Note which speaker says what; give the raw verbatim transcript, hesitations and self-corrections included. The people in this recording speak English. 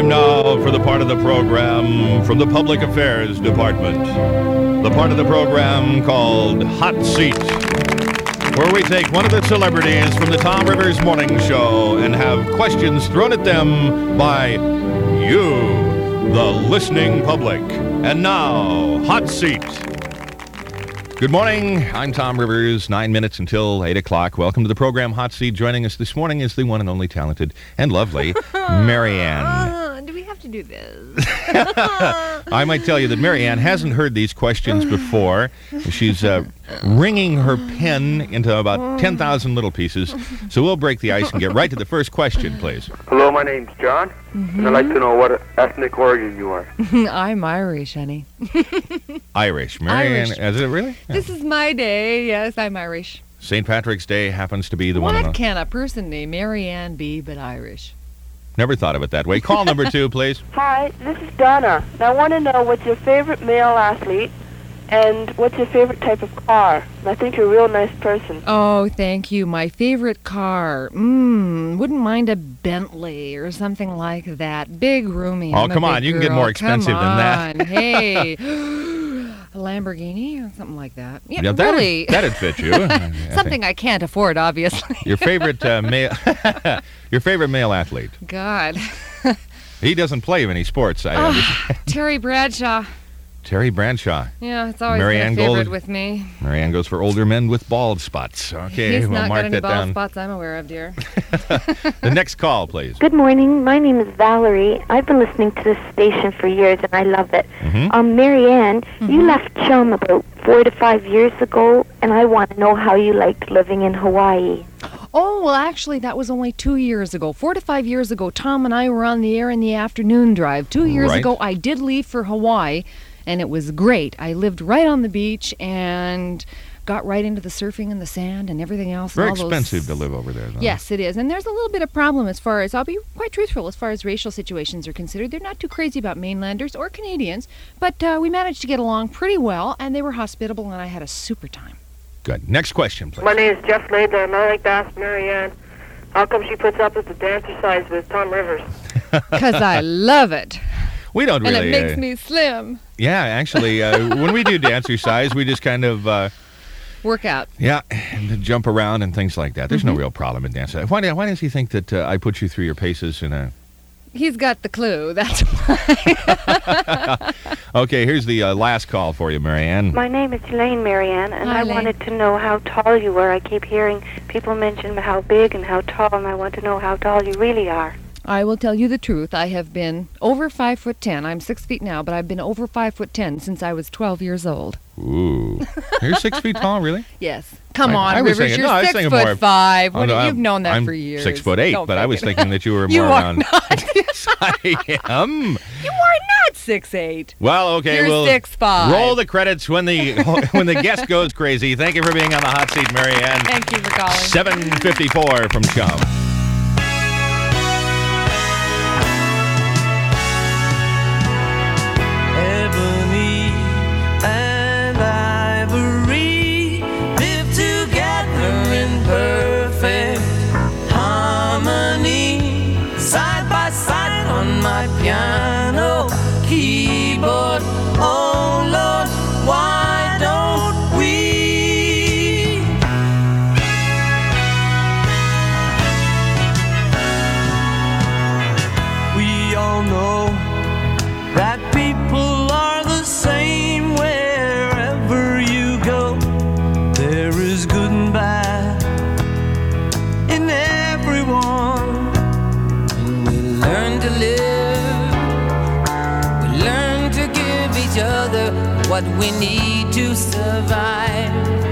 Speaker 1: Time now for the part of the program from the Public Affairs Department. The part of the program called Hot Seat, where we take one of the celebrities from the Tom Rivers Morning Show and have questions thrown at them by you, the listening public. And now, Hot Seat. Good morning. I'm Tom Rivers. Nine minutes until eight o'clock. Welcome to the program Hot Seat. Joining us this morning is the one and only talented and lovely Marianne.
Speaker 2: Uh, do we have to do this?
Speaker 1: I might tell you that Marianne hasn't heard these questions before. She's uh, wringing her pen into about ten thousand little pieces. So we'll break the ice and get right to the first question, please.
Speaker 3: Hello, my name's John, mm-hmm. and I'd like to know what ethnic origin you are.
Speaker 2: I'm Irish, honey.
Speaker 1: Irish. Marianne,
Speaker 2: Irish.
Speaker 1: Is it really? Yeah.
Speaker 2: This is my day. Yes, I'm Irish.
Speaker 1: Saint Patrick's Day happens to be the
Speaker 2: what
Speaker 1: one.
Speaker 2: What can a person named Marianne be but Irish?
Speaker 1: Never thought of it that way. Call number two, please.
Speaker 4: Hi, this is Donna. And I want to know what's your favorite male athlete and what's your favorite type of car. And I think you're a real nice person.
Speaker 2: Oh, thank you. My favorite car. Mmm, wouldn't mind a Bentley or something like that. Big, roomy.
Speaker 1: Oh,
Speaker 2: I'm
Speaker 1: come on. You
Speaker 2: girl.
Speaker 1: can get more expensive
Speaker 2: come
Speaker 1: than that.
Speaker 2: On. Hey. A Lamborghini or something like that. Yeah,
Speaker 1: yeah that'd,
Speaker 2: really.
Speaker 1: That'd fit you.
Speaker 2: Something I, I can't afford, obviously.
Speaker 1: Your favorite uh, male, your favorite male athlete.
Speaker 2: God.
Speaker 1: He doesn't play any sports. I
Speaker 2: oh, Terry Bradshaw.
Speaker 1: Terry Bradshaw.
Speaker 2: Yeah, it's always
Speaker 1: Marianne
Speaker 2: been a favorite
Speaker 1: Gold.
Speaker 2: with me.
Speaker 1: Marianne goes for older men with bald spots. Okay,
Speaker 2: He's
Speaker 1: we'll
Speaker 2: not
Speaker 1: mark
Speaker 2: got any
Speaker 1: that
Speaker 2: bald
Speaker 1: down.
Speaker 2: spots I'm aware of, dear.
Speaker 1: The next call, please.
Speaker 5: Good morning. My name is Valerie. I've been listening to this station for years, and I love it.
Speaker 1: Mm-hmm.
Speaker 5: Um, Marianne,
Speaker 2: mm-hmm.
Speaker 5: you left Chum about four to five years ago, and I want to know how you liked living in Hawaii.
Speaker 2: Oh, well, actually, that was only two years ago. Four to five years ago, Tom and I were on the air in the afternoon drive. Two years
Speaker 1: right.
Speaker 2: ago, I did leave for Hawaii, and it was great. I lived right on the beach and got right into the surfing and the sand and everything else.
Speaker 1: Very
Speaker 2: and all
Speaker 1: expensive
Speaker 2: those...
Speaker 1: to live over there, though.
Speaker 2: Yes, it is. And there's a little bit of problem as far as, I'll be quite truthful, as far as racial situations are considered. They're not too crazy about mainlanders or Canadians, but uh, we managed to get along pretty well, and they were hospitable, and I had a super time.
Speaker 1: Good. Next question, please.
Speaker 4: My name is Jeff Laidlaw, and I'd like to ask Marianne, how come she puts up with the dancercise with Tom Rivers?
Speaker 2: Because I love it.
Speaker 1: We don't really...
Speaker 2: And it makes
Speaker 1: uh,
Speaker 2: me slim.
Speaker 1: Yeah, actually, uh, when we do dancercise, we just kind of... Uh,
Speaker 2: Work out.
Speaker 1: Yeah, and jump around and things like that. There's mm-hmm. no real problem in dancing. Why, why does he think that uh, I put you through your paces in a...
Speaker 2: He's got the clue, that's why.
Speaker 1: Okay, here's the uh, last call for you, Marianne.
Speaker 5: My name is Elaine, Marianne, and
Speaker 2: Hi,
Speaker 5: I
Speaker 2: Elaine.
Speaker 5: wanted to know how tall you were. I keep hearing people mention how big and how tall, and I want to know how tall you really are.
Speaker 2: I will tell you the truth. I have been over five foot ten. I'm six feet now, but I've been over five foot ten since I was twelve years old.
Speaker 1: Ooh. You're six feet tall, really?
Speaker 2: Yes. Come
Speaker 1: I,
Speaker 2: on,
Speaker 1: I was
Speaker 2: Rivers.
Speaker 1: thinking,
Speaker 2: You're
Speaker 1: no, I was
Speaker 2: six
Speaker 1: thinking
Speaker 2: foot
Speaker 1: more,
Speaker 2: five. What,
Speaker 1: oh, no,
Speaker 2: you've known that
Speaker 1: I'm
Speaker 2: for years.
Speaker 1: Six foot eight,
Speaker 2: Don't
Speaker 1: but I was
Speaker 2: it.
Speaker 1: thinking that you were more
Speaker 2: you
Speaker 1: around.
Speaker 2: You are not.
Speaker 1: Yes, I am.
Speaker 2: You are not six eight.
Speaker 1: Well, okay,
Speaker 2: You're
Speaker 1: we'll
Speaker 2: six five.
Speaker 1: roll the credits when the when the guest goes crazy. Thank you for being on the hot seat, Marianne.
Speaker 2: Thank you for calling.
Speaker 1: seven fifty-four from Chum.
Speaker 6: Piano, keyboard, oh Lord, why don't we? We all know that people are the same wherever you go. There is good and bad in everyone, and we learn to live. Other what we need to survive.